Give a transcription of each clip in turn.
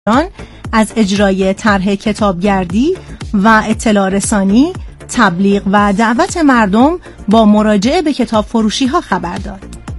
از اجرای طرح کتابگردی و اطلاع رسانی، تبلیغ و دعوت مردم با مراجعه به کتاب فروشی ها خبر داد.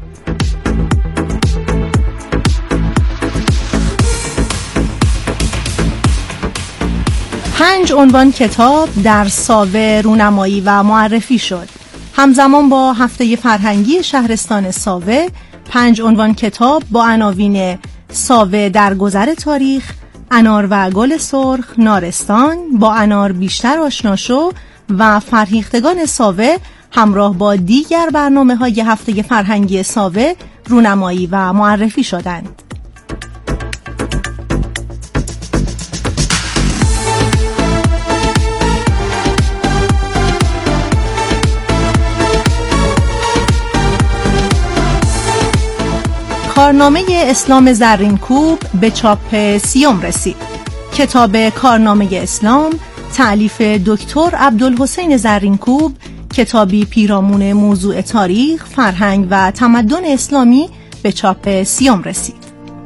پنج عنوان کتاب در ساوه رونمایی و معرفی شد. همزمان با هفته فرهنگی شهرستان ساوه، 5 عنوان کتاب با عناوین ساوه در گذر تاریخ، انار و گل سرخ، نارستان، با انار بیشتر آشنا شو و فرهیختگان ساوه همراه با دیگر برنامه‌های هفته فرهنگی ساوه رونمایی و معرفی شدند. کارنامه اسلام زرینکوب به چاپ 30 رسید. کتاب کارنامه اسلام تألیف دکتر عبدالحسین زرینکوب، کتابی پیرامون موضوع تاریخ، فرهنگ و تمدن اسلامی به چاپ 30 رسید.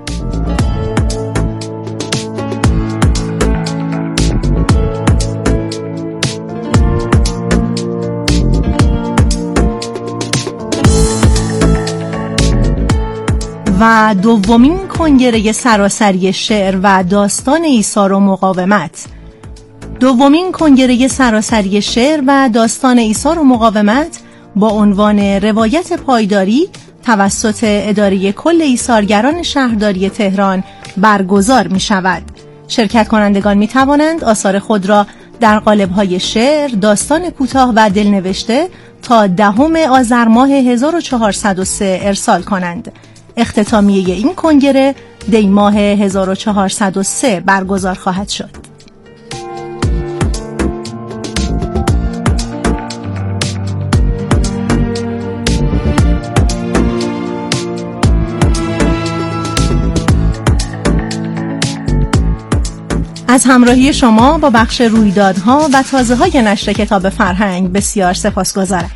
و دومین کنگره سراسری شعر و داستان ایثار و مقاومت. دومین کنگره سراسری شعر و داستان ایثار و مقاومت با عنوان روایت پایداری توسط اداره کل ایثارگران شهرداری تهران برگزار می شود. شرکت کنندگان می توانند آثار خود را در قالب‌های شعر، داستان کوتاه و دلنوشته تا 10 آذر ماه 1403 ارسال کنند. اختتامیه این کنگره دی ماه 1403 برگزار خواهد شد. از همراهی شما با بخش رویدادها و تازه‌های نشر کتاب فرهنگ بسیار سپاسگزارم.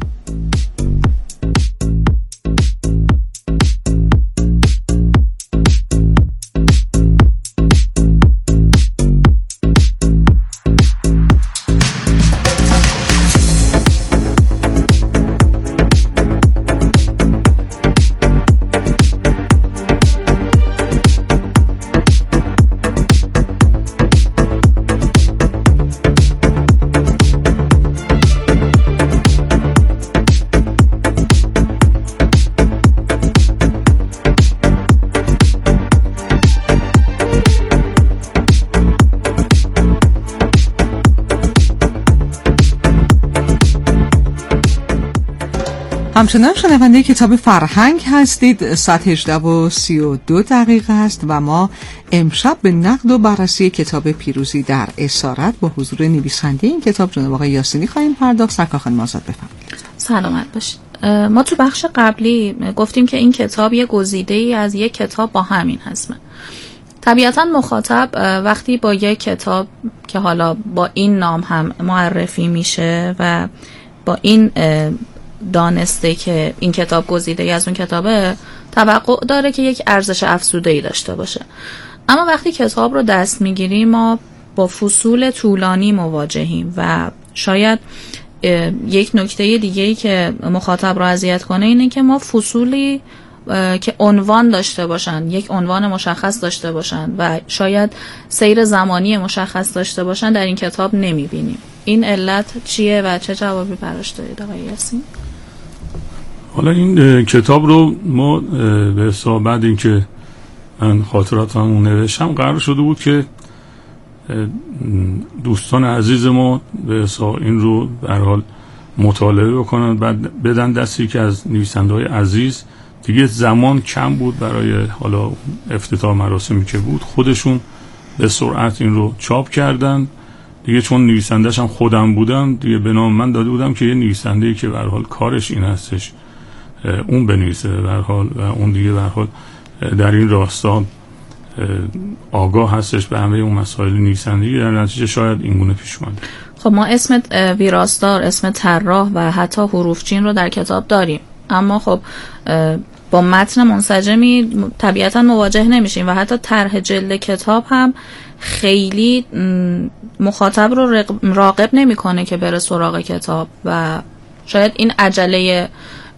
همچنان شنونده کتاب فرهنگ هستید. ساعت 18:32 هست و ما امشب به نقد و بررسی کتاب پیروزی در اسارت با حضور نویسنده این کتاب جناب آقای یاسینی خواهیم پرداخت. سرکار خانم آزاد بفرمایید. سلامت باشید. ما تو بخش قبلی گفتیم که این کتاب یه گزیده‌ای از یک کتاب با همین حجمه. طبیعتاً مخاطب وقتی با یک کتاب که حالا با این نام هم معرفی میشه و با این دانسته که این کتاب گزیده از اون کتابه، توقع داره که یک ارزش افزوده‌ای داشته باشه. اما وقتی کتاب رو دست میگیریم ما با فصول طولانی مواجهیم و شاید یک نکته دیگه‌ای که مخاطب رو اذیت کنه اینه که ما فصولی که عنوان داشته باشن، یک عنوان مشخص داشته باشن و شاید سیر زمانی مشخص داشته باشن در این کتاب نمیبینیم. این علت چیه و چه جوابی براش دارید آقای یاسین؟ حالا این کتاب رو ما به حساب بعد اینکه من خاطراتمو نوشتم قرار شده بود که دوستان عزیز ما به حساب این رو به هر حال مطالعه بکنن، بعد بدن دستی که از نویسنده‌های عزیز دیگه زمان کم بود برای حالا افتتاح مراسمی که بود، خودشون به سرعت این رو چاپ کردن دیگه. چون نویسنده‌ش هم خودم بودم دیگه به نام من داده بودم که یه نویسنده‌ای که به هر حال کارش این هستش اون بنویسه به هر حال و اون دیگه به هر حال در این راستا آگاه هستش به همه اون مسائل نویسندگی، در نتیجه شاید این گونه پیش اومده. خب ما اسم ویراستار، اسم طراح و حتی حروفچین رو در کتاب داریم، اما خب با متن منسجمی طبیعتا مواجه نمیشیم و حتی طرح جلد کتاب هم خیلی مخاطب رو راغب نمیکنه که بره سراغ کتاب و شاید این عجله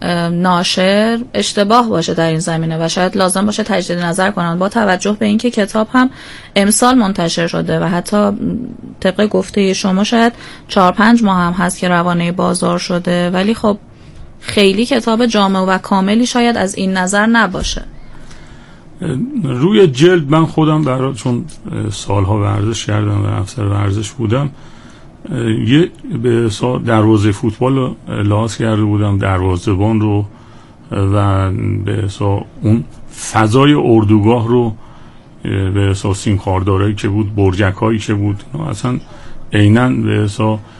ناشر اشتباه باشه در این زمینه و شاید لازم باشه تجدید نظر کنن با توجه به اینکه کتاب هم امسال منتشر شده و حتی طبق گفته شما شاید 4-5 ماه هم هست که روانه بازار شده، ولی خب خیلی کتاب جامع و کاملی شاید از این نظر نباشه. روی جلد من خودم چون سالها ورزش کردم و افسر ورزش بودم، یه به دروازه فوتبال رو لحاظ کرده بودم، دروازه‌بان رو و به اون فضای اردوگاه رو به سیمخاردارایی که بود، برجکایی که بود، اصلا عیناً به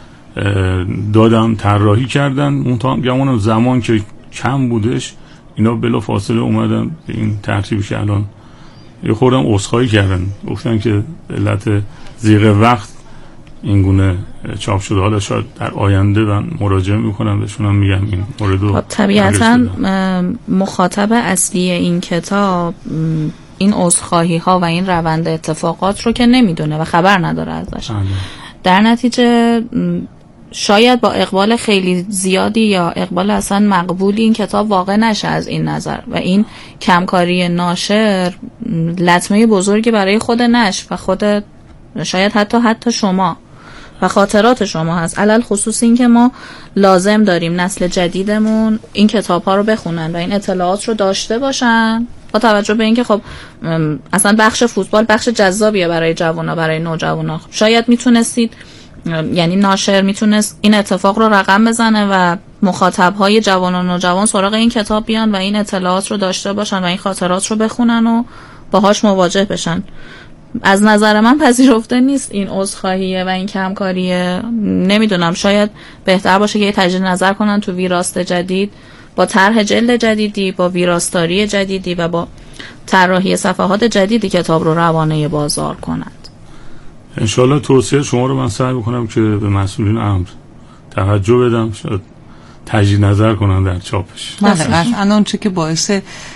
دادم طراحی کردن. اون زمان که کم بودش اینا بلا فاصله اومدن به این ترتیبی که الان یه خوردم عذرخواهی کردن، گفتن که علت ضیق وقت این گونه چاپ شده. حالا شاید در آینده من مراجعه میکنم بهشونم میگم این موردو. طبیعتا مخاطب اصلی این کتاب این عذرخواهی ها و این روند اتفاقات رو که نمیدونه و خبر نداره ازش. در نتیجه شاید با اقبال خیلی زیادی یا اقبال اصلا مقبولی این کتاب واقع نشه از این نظر و این کمکاری ناشر لطمه بزرگی برای خود نشر و خود شاید حتی شما و خاطرات شما هست، علل خصوص این که ما لازم داریم نسل جدیدمون این کتاب ها رو بخونن و این اطلاعات رو داشته باشن با توجه به اینکه خب اصلا بخش فوتبال بخش جذابیه برای جوانا، برای نوجوانا. شاید میتونستید، یعنی ناشر میتونست این اتفاق رو رقم بزنه و مخاطبهای جوان و نوجوان سراغ این کتاب بیان و این اطلاعات رو داشته باشن و این خاطرات رو بخونن و باهاش مواجه بشن. از نظر من پذیرفته نیست این عذرخواهیه و این کمکاریه. نمیدونم، شاید بهتر باشه که یه تجدید نظر کنن تو ویراست جدید با طرح جلد جدیدی، با ویراستاری جدیدی و با طراحی صفحات جدیدی کتاب رو روانه بازار کنند. انشالله توصیه شما رو من سعی بکنم که به مسئولین امر توجه بدم، شاید تجدید نظر کنن در چاپش. بله، آنچه که باعث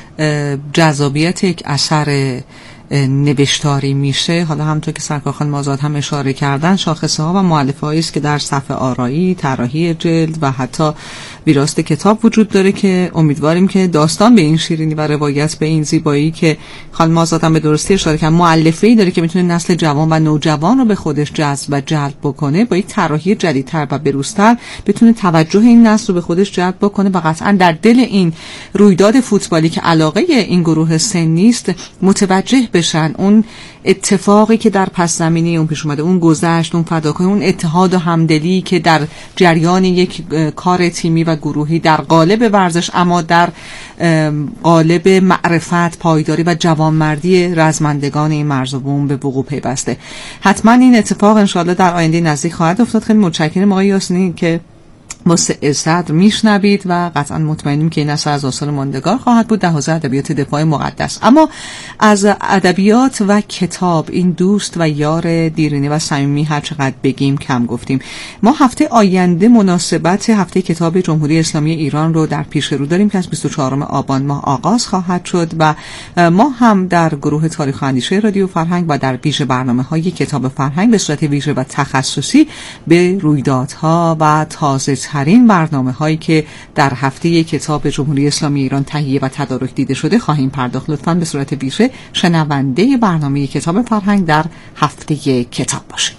جذابیت یک اثر نوشتاری میشه، حالا همونطور که سرکار خانم آزاد هم اشاره کردن، شاخصه ها و مؤلفه هایی است که در صفحه آرایی، طراحی جلد و حتی ویراست کتاب وجود داره که امیدواریم که داستان به این شیرینی و روایت به این زیبایی که خانم آزاد هم به درستی اشاره کردن مؤلفه‌ای داره که میتونه نسل جوان و نوجوان رو به خودش جذب و جلب بکنه، با یک طراحی جدیدتر و بروزتر بتونه توجه این نسل رو به خودش جلب بکنه و قطعا در دل این رویداد فوتبالی که علاقه این گروه سنی است متوجه بشن اون اتفاقی که در پس زمینه اون پیش اومده، اون گذشت، اون فداکاری، اون اتحاد و همدلی که در جریان یک کار تیمی و گروهی در قالب ورزش اما در قالب معرفت، پایداری و جوانمردی رزمندگان این مرز و بوم به وقوع پیوسته. حتما این اتفاق انشاءالله در آینده نزدیک خواهد افتاد. خیلی متشکرم آقای یاسینی که با صدر میشنوید و قطعا مطمئنیم که این اثر از آثار ماندگار خواهد بود در حوزه ادبیات دفاع مقدس. اما از ادبیات و کتاب، این دوست و یار دیرینه و صمیمی هر چقدر بگیم کم گفتیم. ما هفته آینده مناسبت هفته کتاب جمهوری اسلامی ایران رو در پیش رو داریم که از 24 آبان ماه آغاز خواهد شد و ما هم در گروه تاریخ و اندیشه رادیو فرهنگ و در ویژه برنامه‌های کتاب فرهنگ به صورت ویژه و تخصصی به رویدادها و تازه ترین برنامه هایی که در هفته کتاب جمهوری اسلامی ایران تهیه و تدارک دیده شده خواهیم پرداخت. لطفاً به صورت ویژه شنونده برنامه کتاب فرهنگ در هفته کتاب باشید.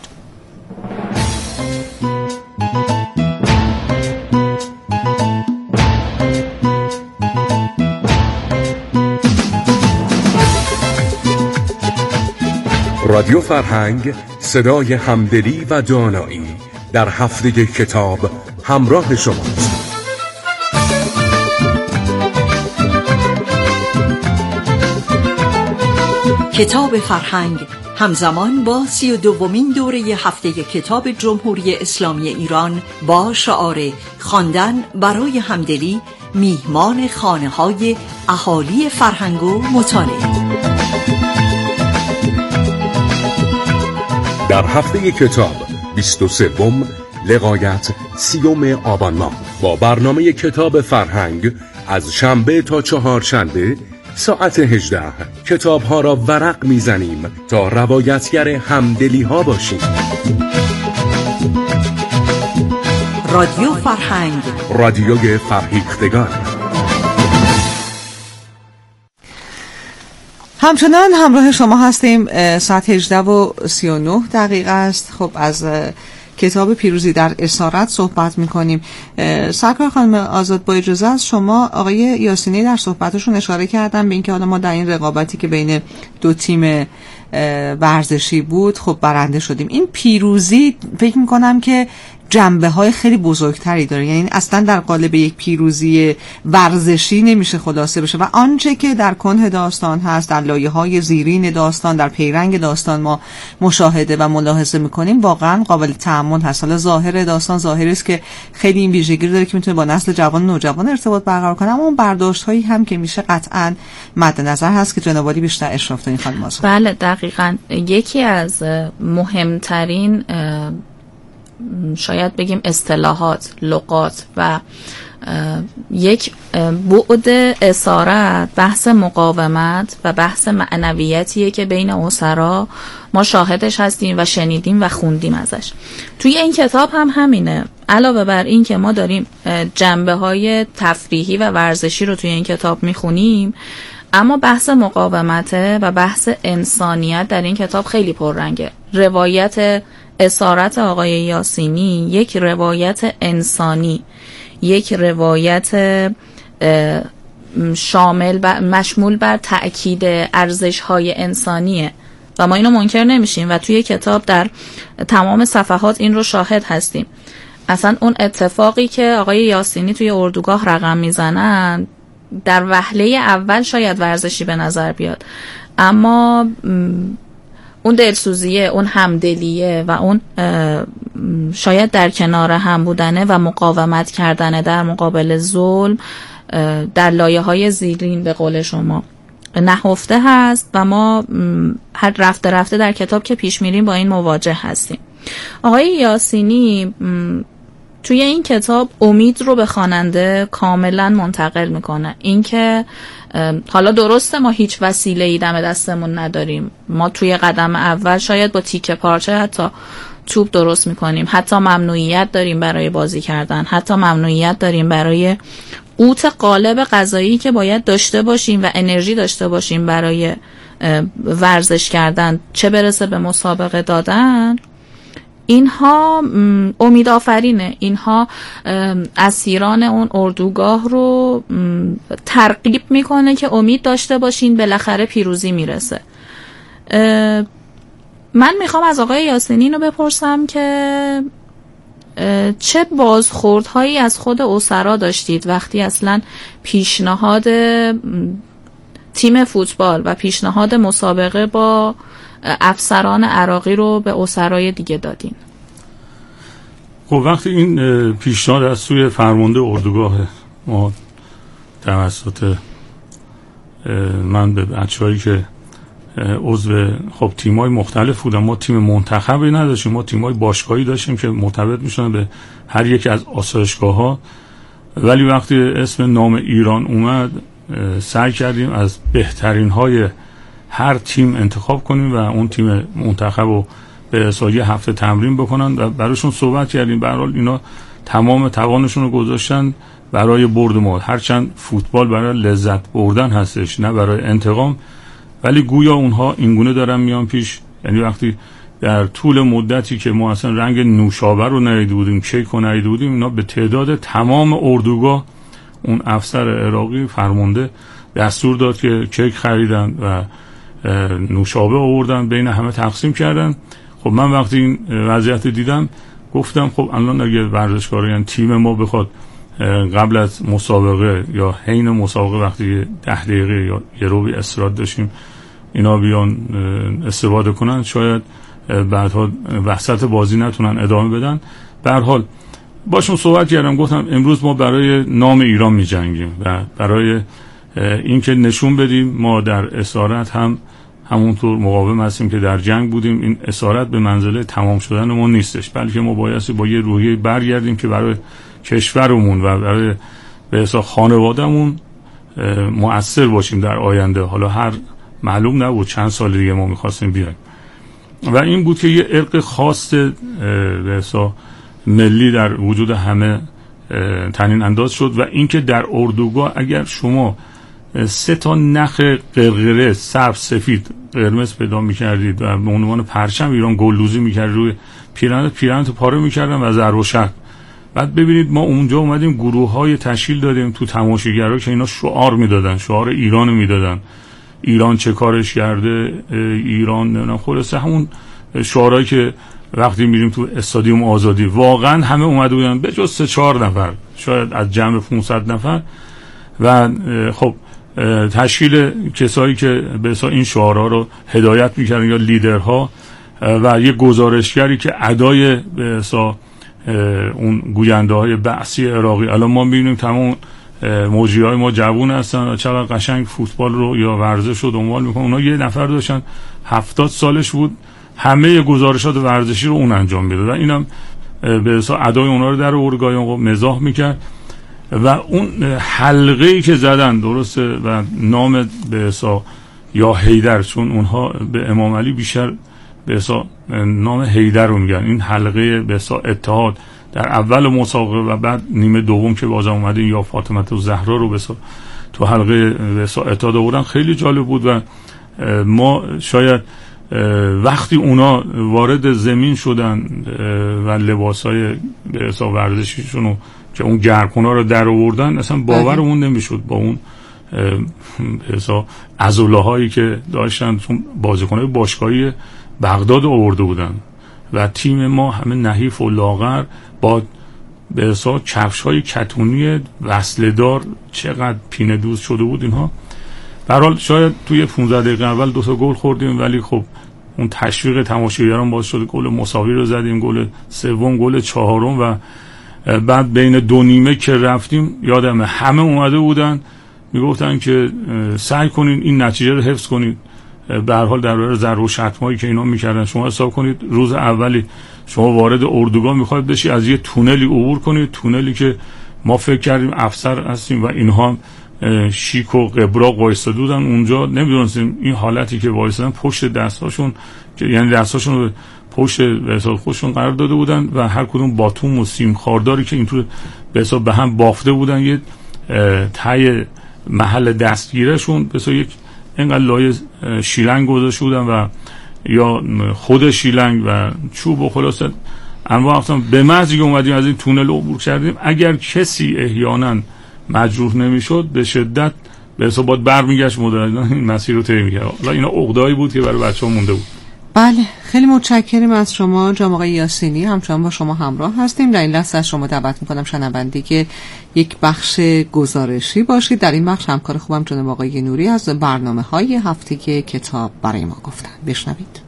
رادیو فرهنگ، صدای همدلی و دانایی در هفته کتاب همراه شماست. کتاب فرهنگ همزمان با 32مین دوره هفته کتاب جمهوری اسلامی ایران با شعار خواندن برای همدلی میهمان خانه‌های اهالی فرهنگ و مطالعه. در هفته کتاب 23 لغایت 30 آبان ماه با برنامه کتاب فرهنگ از شنبه تا چهارشنبه ساعت 18 کتاب‌ها را ورق می‌زنیم تا روایتگر همدلی‌ها باشیم. رادیو فرهنگ، رادیوی فرهیختگان. همچنان همراه شما هستیم. ساعت 18:39 است. خب از کتاب پیروزی در اسارت صحبت میکنیم. سرکار خانم آزاد، با اجازه از شما، آقای یاسینی در صحبتشون اشاره کردن به اینکه حالا ما در این رقابتی که بین دو تیم ورزشی بود خب برنده شدیم. این پیروزی فکر میکنم که جنبه های خیلی بزرگتری داره، یعنی اصلا در قالب یک پیروزی ورزشی نمیشه خلاصه بشه و آنچه که در کنه داستان هست، در لایه های زیرین داستان، در پیرنگ داستان ما مشاهده و ملاحظه میکنیم واقعا قابل تأمل هست. حالا ظاهر داستان ظاهری است که خیلی این ویژگی داره که میتونه با نسل جوان نوجوان ارتباط برقرار کنه، اما اون برداشت هایی هم که میشه قطعا مد نظر هست که جناب عالی بیشتر اشراف دارین خانم آزاد. بله دقیقاً. یکی از مهمترین شاید بگیم اصطلاحات، لغات و یک بعد اسارت بحث مقاومت و بحث معنویتیه که بین اسرا ما شاهدش هستیم و شنیدیم و خوندیم ازش. توی این کتاب هم همینه. علاوه بر این که ما داریم جنبه های تفریحی و ورزشی رو توی این کتاب میخونیم، اما بحث مقاومته و بحث انسانیت در این کتاب خیلی پررنگه. روایت اسارت آقای یاسینی یک روایت انسانی، یک روایت مشمول بر تأکید ارزش‌های انسانیه و ما اینو منکر نمیشیم و توی کتاب در تمام صفحات این رو شاهد هستیم. اصلا اون اتفاقی که آقای یاسینی توی اردوگاه رقم میزنن در وهله اول شاید ورزشی به نظر بیاد، اما اون دلسوزیه، اون همدلیه و اون شاید در کنار هم بودنه و مقاومت کردنه در مقابل ظلم در لایه‌های زیرین به قول شما نهفته هست و ما هر رفته در کتاب که پیش میریم با این مواجه هستیم. آقای یاسینی توی این کتاب امید رو به خواننده کاملا منتقل میکنه. اینکه حالا درسته ما هیچ وسیله‌ای دم دستمون نداریم، ما توی قدم اول شاید با تیکه پارچه حتی توپ درست میکنیم، حتی ممنوعیت داریم برای بازی کردن، حتی ممنوعیت داریم برای قوت قالب غذایی که باید داشته باشیم و انرژی داشته باشیم برای ورزش کردن، چه برسه به مسابقه دادن. اینها امید آفرینه، اینها اسیران اون اردوگاه رو ترغیب میکنه که امید داشته باشین بالاخره پیروزی میرسه. من میخوام از آقای یاسینی اینو بپرسم که چه بازخوردهایی از خود اسرا داشتید وقتی اصلا پیشنهاد تیم فوتبال و پیشنهاد مسابقه با افسران عراقی رو به اسرای دیگه دادین؟ خب وقتی این پیشنهاد از سوی فرمانده اردوگاه ما توسط من به بچه‌هایی که عضو خب تیم‌های مختلف بودن، ما تیم منتخبی نداشتیم، ما تیم‌های باشگاهی داشتیم که مرتبط میشدن به هر یک از آسایشگاه‌ها، ولی وقتی اسم نام ایران اومد سعی کردیم از بهترین‌های هر تیم انتخاب کنیم و اون تیم منتخب رو به سایه هفته تمرین بکنن و براشون صحبت کردیم. به هر حال اینا تمام توانشون رو گذاشتن برای برد ما، هرچند فوتبال برای لذت بردن هستش نه برای انتقام، ولی گویا اونها اینگونه دارن میان پیش. یعنی وقتی در طول مدتی که ما اصلا رنگ نوشابه رو ندیده بودیم، کیک رو ندیده بودیم، اینا به تعداد تمام اردوگاه اون افسر عراقی فرمانده دستور داد که کیک خریدن و نوشابه آوردن، بین همه تقسیم کردن. خب من وقتی این وضعیت دیدم گفتم خب الان اگه ورزشکارا یعنی تیم ما بخواد قبل از مسابقه یا حین مسابقه وقتی 10 دقیقه یا یه روبی استراحت داشتیم اینا بیان استفاده کنن، شاید بعدها وسط بازی نتونن ادامه بدن. به هر حال باشون صحبت کردم، گفتم امروز ما برای نام ایران می جنگیم و برای اینکه نشون بدیم ما در اسارت هم همونطور مقاوم هستیم که در جنگ بودیم. این اسارت به منزله تمام شدن ما نیستش، بلکه ما بایستی با یه روحیه برگردیم که برای کشورمون و برای به حساب خانوادهمون مؤثر باشیم در آینده. حالا هر معلوم نبود چند سال دیگه ما میخواستیم بیایم و این بود که یه ارق خاص به حساب ملی در وجود همه تنین انداز شد و اینکه در اردوگاه اگر شما 3 نخ قرقره سبز سفید قرمز پیدا میکردید و به عنوان پرچم ایران گلدوزی میکردید روی پیرنت پاره میکردن و ضرب و شتم. بعد ببینید ما اونجا اومدیم گروه‌های تشکیل دادیم تو تماشاگرها که اینا شعار میدادن، شعار ایران میدادن، ایران چه کارش کرده، ایران نمیدونم خلاصه همون شعارهایی که وقتی میریم تو استادیوم آزادی واقعا همه اومده بودن به جز 3-4 نفر شاید از جمع 500 نفر و خب تشکیل کسایی که به حساب این شعارها رو هدایت میکردن یا لیدرها و یه گزارشگری که ادای به حساب اون گوینده های بعثی عراقی. الان ما میبینیم تمام موجیهای ما جوون هستن و چقدر قشنگ فوتبال رو یا ورزش رو دنبال میکنن. اونا یه نفر داشتن 70 سالش بود همه گزارشات ورزشی رو اون انجام میداد و اینم به حساب ادای اونا رو در اردوگاه مزاح میکرد و اون حلقه‌ای که زدن درسته و نام به حساب یا حیدر، چون اونها به امام علی بیشتر به حساب نام حیدر رو میگن، این حلقه به حساب اتحاد در اول مسابقه و بعد نیمه دوم که بازم اومده یا فاطمه الزهرا رو به حساب تو حلقه به حساب اتحاد آوردن خیلی جالب بود و ما شاید وقتی اونا وارد زمین شدن و لباسای به حساب ورزشیشون که اون گرم‌کنا رو در آوردن اصلا باورمون نمیشد با اون به حساب عضله‌هایی که داشتن، چون بازیکن‌های باشگاهی بغداد آورده بودن و تیم ما همه نحیف و لاغر با به حساب کفش‌های کتونی وصله‌دار چقدر پینه دوز شده بود اینها. به هر حال شاید توی 15 دقیقه اول 2 گل خوردیم ولی خب اون تشویق تماشاگران باعث شد گل مساوی رو زدیم، گل سوم، گل چهارم و بعد بین 2 نیمه که رفتیم یادمه همه اومده بودن میگفتن که سعی کنین این نتیجه رو حفظ کنید. به هر حال در برابر ضرب و شتمایی که اینا میکردن شما حساب کنید روز اولی شما وارد اردوگاه میخواید بشی از یه تونلی عبور کنید، تونلی که ما فکر کردیم افسر هستیم و اینها شیک و قبراق وایساده بودن اونجا، نمیدونستیم این حالتی که وایسادن پشت دستاشون یعنی دستاشون رو پشت به حساب خودشون قرار داده بودن و هر کدوم باتوم و سیم خارداری که اینطور به حساب به هم بافته بودن یه تای محل دستگیرشون به حساب یک اینقدر لایه شیلنگ گذاشته بودن و یا خود شیلنگ و چوب و خلاصه انواع اقسام. به محضی که اومدیم از این تونل عبور کردیم اگر کسی احیانا مجروح نمیشد به شدت به حساب باید برمیگشت مدرن این مسیر رو طی می‌کرد. حالا اینا عقده‌ای بود که برای بچه‌ها مونده بود. بله خیلی متشکرم از شما جناب آقای یاسینی. همچنان با شما همراه هستیم. در این لحظه از شما دعوت میکنم شنونده که یک بخش گزارشی باشید. در این بخش همکار خوبم جناب آقای نوری از برنامه‌های هفته کتاب برای ما گفتن. بشنوید.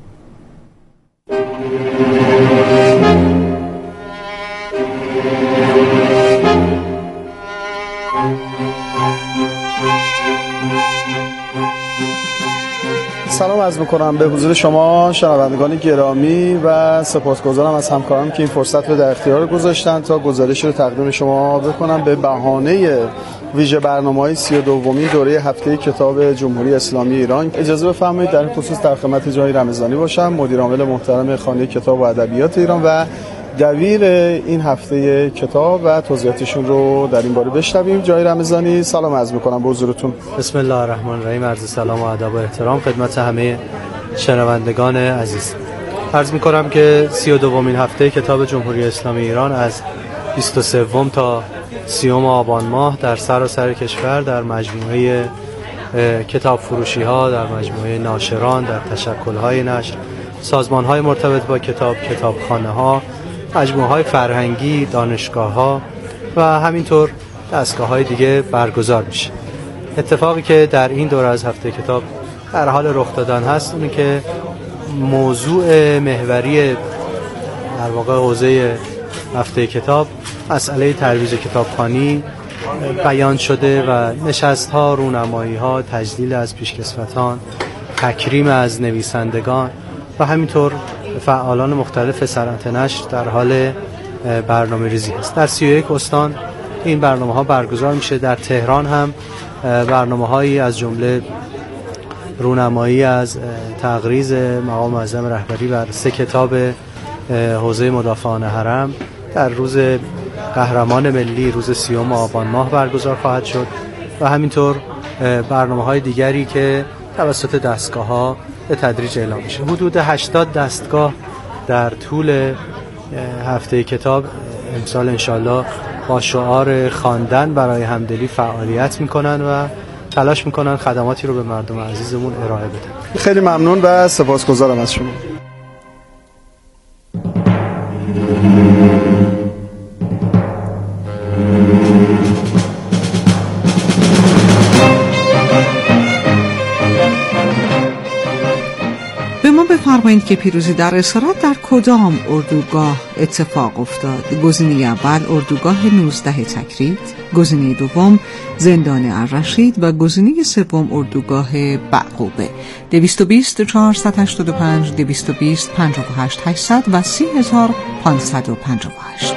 سلام عرض می‌کنم به حضور شما شنوندگان گرامی و سپاسگزارم از همکاران که این فرصت رو در اختیار گذاشتن تا گزارش رو تقدیم شما بکنم به بهانه ویژه برنامه‌های 32مین دوره هفته کتاب جمهوری اسلامی ایران. اجازه بفرمایید در این خصوص در خدمت جای رمضانی باشم، مدیر عامل محترم خانه کتاب و ادبیات ایران و دبیر این هفته کتاب و توضیحاتشون رو در این باره بشنویم. جای رمضانی سلام عرض می‌کنم به حضورتون. بسم الله الرحمن الرحیم. عرض سلام و ادب و احترام خدمت همه شنوندگان عزیز. عرض می‌کنم که 32مین هفته کتاب جمهوری اسلامی ایران از 23 تا 30 آبان ماه در سراسر کشور در مجموعه کتاب فروشی‌ها، در مجموعه ناشران، در تشکل‌های نشر، سازمان‌های مرتبط با کتاب، کتابخانه‌ها، مجموعه‌های فرهنگی، دانشگاه‌ها و همینطور دستگاه‌های دیگه برگزار میشه. اتفاقی که در این دوره از هفته کتاب در حال رخ دادن هست اینه که موضوع محوری در واقع حوزه هفته کتاب مسئله ترویج کتابخوانی بیان شده و نشست‌ها، رونمایی‌ها، تجلیل از پیشکسوتان، تکریم از نویسندگان و همینطور فعالان مختلف صنعت نشر در حال برنامه‌ریزی است. در 31 استان این برنامه‌ها برگزار میشه. در تهران هم برنامه‌هایی از جمله رونمایی از تقریض مقام معظم رهبری بر 3 کتاب حوزه مدافعان حرم در روز قهرمان ملی، روز 30 آبان ماه برگزار خواهد شد و همینطور برنامه‌های دیگری که توسط دستگاه‌ها به تدریج اعلام میشه. حدود 80 دستگاه در طول هفته کتاب امسال انشالله با شعار خواندن برای همدلی فعالیت میکنن و تلاش میکنن خدماتی رو به مردم عزیزمون ارائه بدن. خیلی ممنون و سپاسگزارم از شما. بفرمایید که پیروزی در اسارت در کدام اردوگاه اتفاق افتاد؟ گزینه اول اردوگاه 19 تکرید، گزینه دوم زندان الرشید و گزینه سوم اردوگاه بعقوبه. 220 485 220 58 800 و 30558.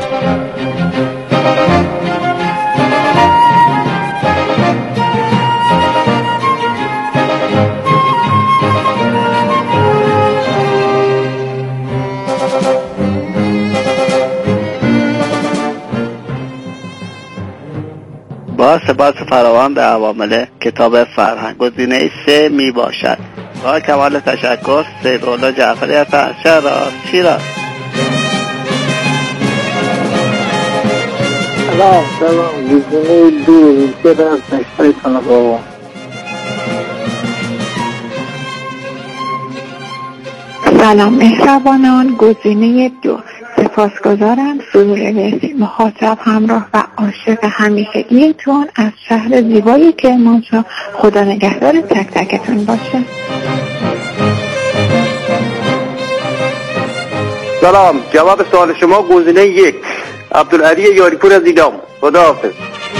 با سپاس فراوان به عوامل کتاب فرهنگ، گزینه 3 می باشد. با کمال تشکر، سیدالله جعفری هستم، شیراز. سلام، گزینه 2 برم تشکر کنم بابا. سلام مهربانان، گزینه 2. سپاسگزارم. سرور رسی مخاطب همراه و عاشق همیشگیتون از شهر زیبایی کرمانشاه. خدا نگهدار تک تکتون باشه. سلام، جواب سوال شما گزینه 1 عبدالعلی یاریپور از ایلام. خداحافظ.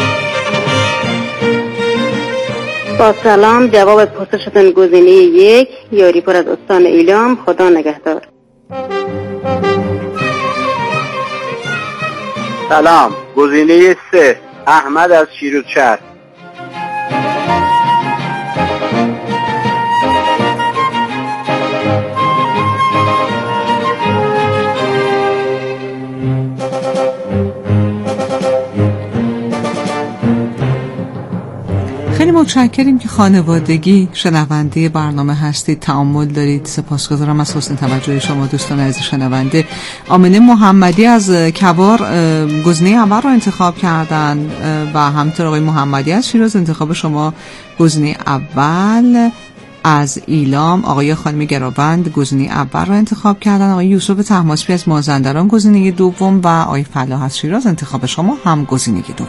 با سلام، جواب پرسشتون گزینه 1 یاریپور از استان ایلام. خدا نگهدار. سلام، گزینه 3 احمد از شیروزشهر. خیلی متشکریم که خانوادگی شنونده برنامه هستید، تعامل دارید. سپاسگزارم از حسن توجه شما دوستان عزیز شنونده. آمنه محمدی از کوار گزینه اول رو انتخاب کردن و همینطور آقای محمدی از شیراز انتخاب شما گزینه اول. از ایلام آقای خانم گراوند گزینه اول رو انتخاب کردن. آقای یوسف طهماسبی از مازندران گزینه دوم و آقای فلاح از شیراز انتخاب شما هم گزینه دوم.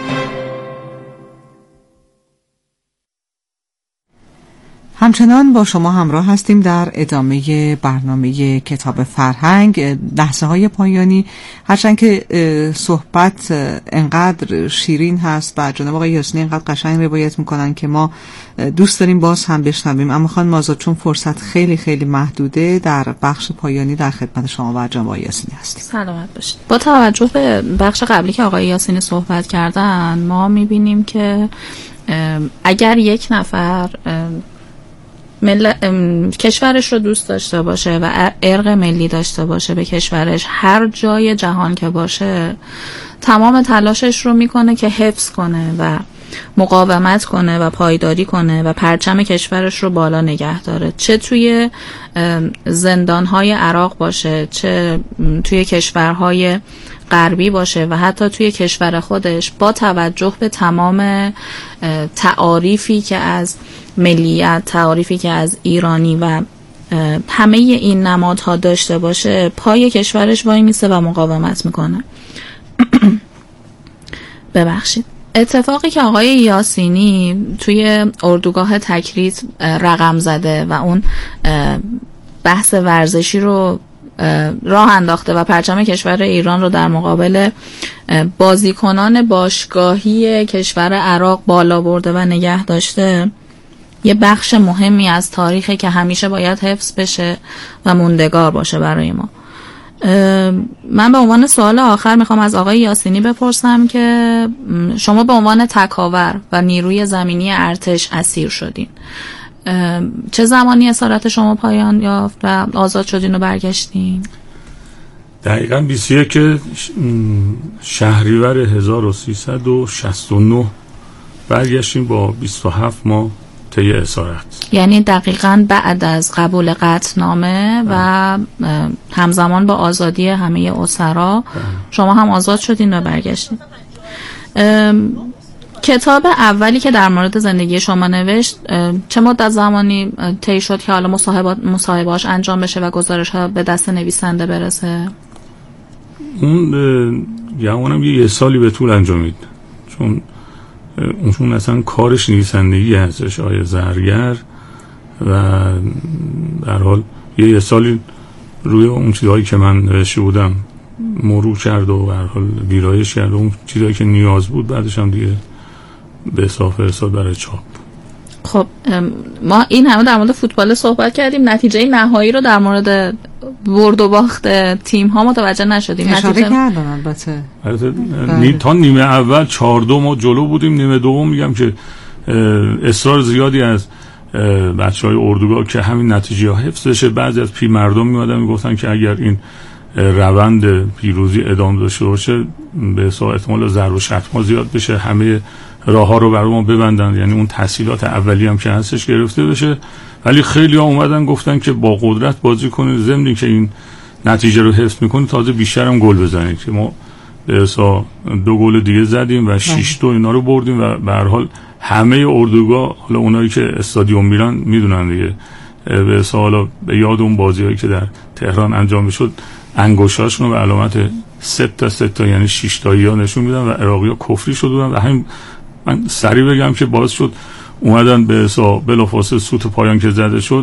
همچنان با شما همراه هستیم در ادامه برنامه کتاب فرهنگ. لحظه های پایانی، هرچند که صحبت انقدر شیرین هست و جناب آقای یاسینی انقدر قشنگ روایت میکنن که ما دوست داریم باز هم بشنویم، اما خانم آزاد چون فرصت خیلی خیلی محدوده، در بخش پایانی در خدمت شما و جناب آقای یاسینی هستیم. سلامت باشید. با توجه به بخش قبلی که آقای یاسینی صحبت کردن، ما میبینیم که اگر یک نفر کشورش رو دوست داشته باشه و ارق ملی داشته باشه به کشورش، هر جای جهان که باشه تمام تلاشش رو میکنه که حفظ کنه و مقاومت کنه و پایداری کنه و پرچم کشورش رو بالا نگه داره، چه توی زندانهای عراق باشه، چه توی کشورهای غربی باشه و حتی توی کشور خودش، با توجه به تمام تعاریفی که از ملیت، تعاریفی که از ایرانی و همه این نمادها داشته باشه، پای کشورش وای میسه و مقاومت میکنه. ببخشید. اتفاقی که آقای یاسینی توی اردوگاه تکریت رقم زده و اون بحث ورزشی رو راه انداخته و پرچم کشور ایران رو در مقابل بازیکنان باشگاهی کشور عراق بالا برده و نگه داشته، یه بخش مهمی از تاریخی که همیشه باید حفظ بشه و موندگار باشه برای ما. من به عنوان سوال آخر میخوام از آقای یاسینی بپرسم که شما به عنوان تکاور و نیروی زمینی ارتش اسیر شدین. چه زمانی اسارت شما پایان یافت و آزاد شدین و برگشتین؟ دقیقاً 21 شهریور 1369 برگشتیم با 27 ماه طی اسارت. یعنی دقیقاً بعد از قبول قطعنامه و همزمان با آزادی همه اسرا شما هم آزاد شدین و برگشتین. کتاب اولی که در مورد زندگی شما نوشت چه مدت زمانی طی شد که حالا مصاحبه‌اش انجام بشه و گزارش‌ها به دست نویسنده برسه؟ اون گمانم یه سالی به طول انجامید، چون اون اصلا کارش نویسندگی هستش آیه زرگر و در حال یه سالی روی اون چیزهایی که من نوشته بودم مرور کرد و در حال ویرایش کرد و اون چیزهایی که نیاز بود بعدش هم دیگه به اضافه حساب برای چاپ. خب ما این همه در مورد فوتبال صحبت کردیم، نتیجه نهایی رو در مورد برد و باخت تیم ها متوجه نشدیم. اشاره کردن البته تا نیمه اول 4-2 ما جلو بودیم، نیمه دوم میگم که اصرار زیادی از بچهای اردوگاه که همین نتیجه ها حفظ بشه. بعضی از مردم میادن میگفتن که اگر این روند پیروزی ادامه داشته باشه به حساب احتمال ضرب و شتم زیاد بشه، همه راه ها رو برای ما ببندن، یعنی اون تحصیلات اولی هم که هستش گرفته بشه. ولی خیلی ها اومدن گفتن که با قدرت بازی کنید، ضمن که این نتیجه رو حفظ میکنید تازه بیشتر هم گل بزنید، که ما به حساب 2 گل دیگه زدیم و 6-2 اینا رو بردیم و به هر حال همه اردوگاه، حالا اونایی که استادیوم میرن میدونن دیگه، به حساب حالا به یاد اون بازیایی که در تهران انجام میشد انگشتاشون رو به علامت 3 یعنی 6 تایی ها نشون میدن و عراقی ها کفری شده بودن. و همین من سریع بگم که باعث شد اومدن به حساب بلافاصله سوت پایان که زده شد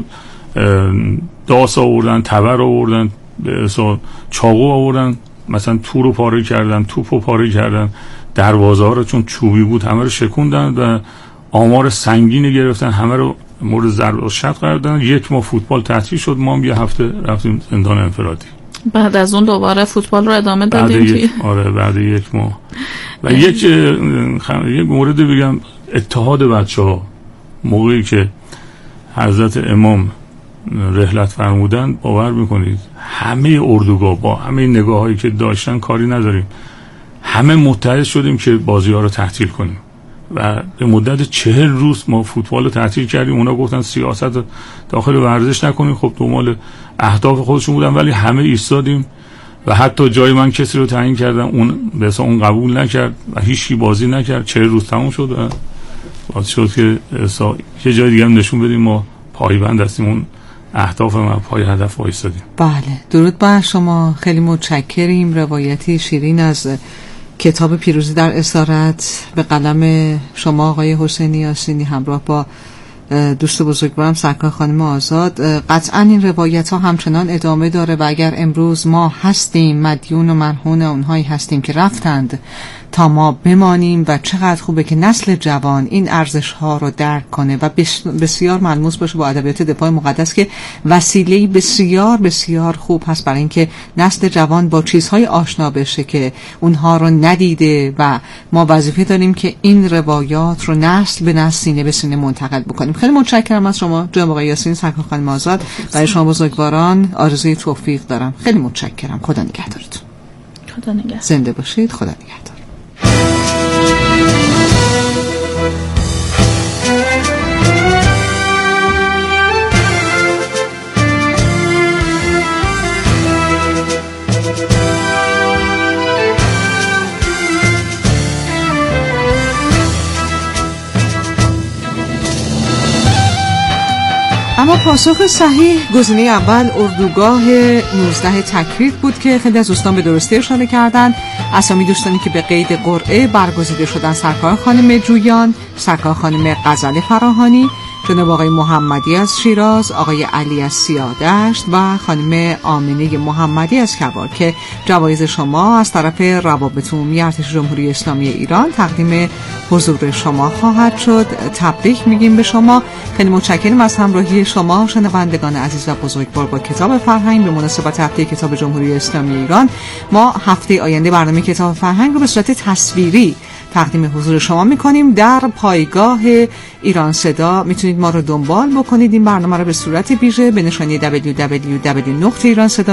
داس آوردن، تبر آوردن، به حساب چاقو آوردن، مثلا تو رو پاره کردن، توپ رو پاره کردن، دروازه ها رو چون چوبی بود همه رو شکوندن و آمار سنگینی گرفتن، همه رو مورد ضرب و شتم قرار دادن. 1 ماه فوتبال تعطیل شد، ما هم یه هفته رفتیم زندان انفرادی. بعد از اون دوباره فوتبال رو ادامه دادیم. بعد 1 ماه. و یک مورد بگم، اتحاد بچه‌ها موقعی که حضرت امام رحلت فرمودن، باور میکنید همه اردوگاه با همه نگاه هایی که داشتن کاری نداریم، همه متحد شدیم که بازی ها رو تعطیل کنیم و به مدت 40 روز ما فوتبال رو تعطیل کردیم. اونا گفتن سیاست داخل ورزش نکنیم، خب دنبال اهداف خودشون بودن، ولی همه ایستادیم و حتی جای من کسی رو تعیین کردن، اون به حساب اون قبول نکرد و هیچکی بازی نکرد. 40 روز تموم شد و باعث شد که یه جای دیگه هم نشون بدیم ما پایبند هستیم، اون اهداف ما پای هدف وایسادیم. بله، درود بر شما، خیلی متشکریم. روایتی شیرین از کتاب پیروزی در اسارت به قلم شما آقای حسینی یاسینی همراه با دوست بزرگوارم سرکار خانم آزاد. قطعا این روایت ها همچنان ادامه داره و اگر امروز ما هستیم مدیون و مرهون اونهایی هستیم که رفتند تا ما بمانیم و چقدر خوبه که نسل جوان این ارزش ها رو درک کنه و بسیار ملموس باشه با ادبیات دفاع مقدس که وسیله بسیار بسیار خوب هست برای اینکه نسل جوان با چیزهای آشنا بشه که اونها رو ندیده و ما وظیفه داریم که این روایات رو نسل به نسل، سینه به سینه منتقل بکنیم. خیلی متشکرم از شما جناب آقای یاسینی، سرکار خانم آزاد. برای شما بزرگواران آرزوی توفیق دارم. خیلی متشکرم. خدا نگهدارتون. خدا نگهدار. زنده باشید. خدا نگهدار. اما پاسخ صحیح گزینه اول اردوگاه 19 تکریت بود که خیلی از دوستان به درستی اشاره کردن. اسامی دوستانی که به قید قرعه برگزیده شدن: سرکار خانم جویان، سرکار خانم غزل فراهانی، جناب آقای محمدی از شیراز، آقای علی از سیاه‌دشت و خانم آمینه محمدی از کبار که جوایز شما از طرف روابط عمومی ارتش جمهوری اسلامی ایران تقدیم حضور شما خواهد شد. تبریک میگیم به شما. خیلی متشکرم از همراهی شما شنوندگان عزیز و بزرگوار با کتاب فرهنگ به مناسبت هفته کتاب جمهوری اسلامی ایران. ما هفته آینده برنامه کتاب فرهنگ رو به صورت تصویری تقدیم حضور شما میکنیم در پایگاه ایران صدا. میتونید ما رو دنبال بکنید. این برنامه رو به صورت ویژه به نشانی www.iranseda